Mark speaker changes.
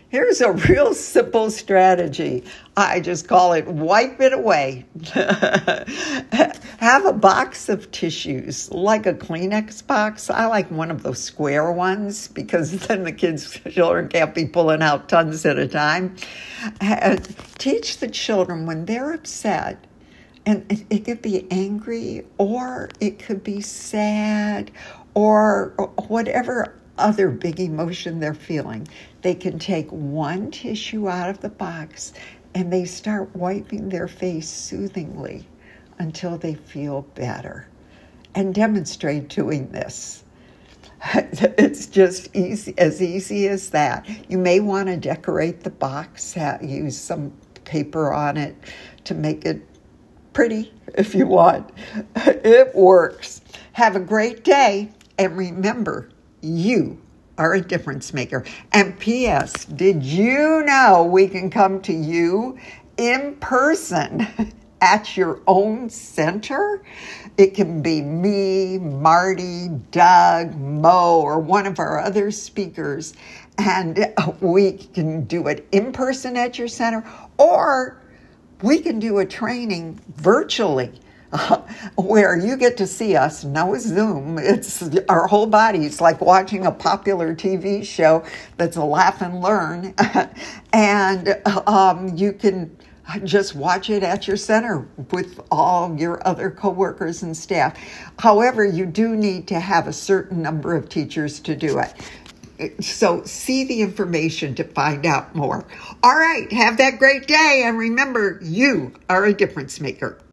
Speaker 1: Here's a real simple strategy. I just call it wipe it away. Have a box of tissues, like a Kleenex box. I like one of those square ones because then the children can't be pulling out tons at a time. Teach the children when they're upset, and it could be angry or it could be sad or whatever other big emotion they're feeling. They can take one tissue out of the box and they start wiping their face soothingly until they feel better. And demonstrate doing this. It's just as easy as that. You may want to decorate the box, use some paper on it to make it pretty if you want. It works. Have a great day, and remember, you are a difference maker. And P.S., did you know we can come to you in person at your own center? It can be me, Marty, Doug, Mo, or one of our other speakers. And we can do it in person at your center, or we can do a training virtually. Where you get to see us, no Zoom. It's our whole body. It's like watching a popular TV show that's a laugh and learn. And you can just watch it at your center with all your other coworkers and staff. However, you do need to have a certain number of teachers to do it. So see the information to find out more. All right, have that great day. And remember, you are a difference maker.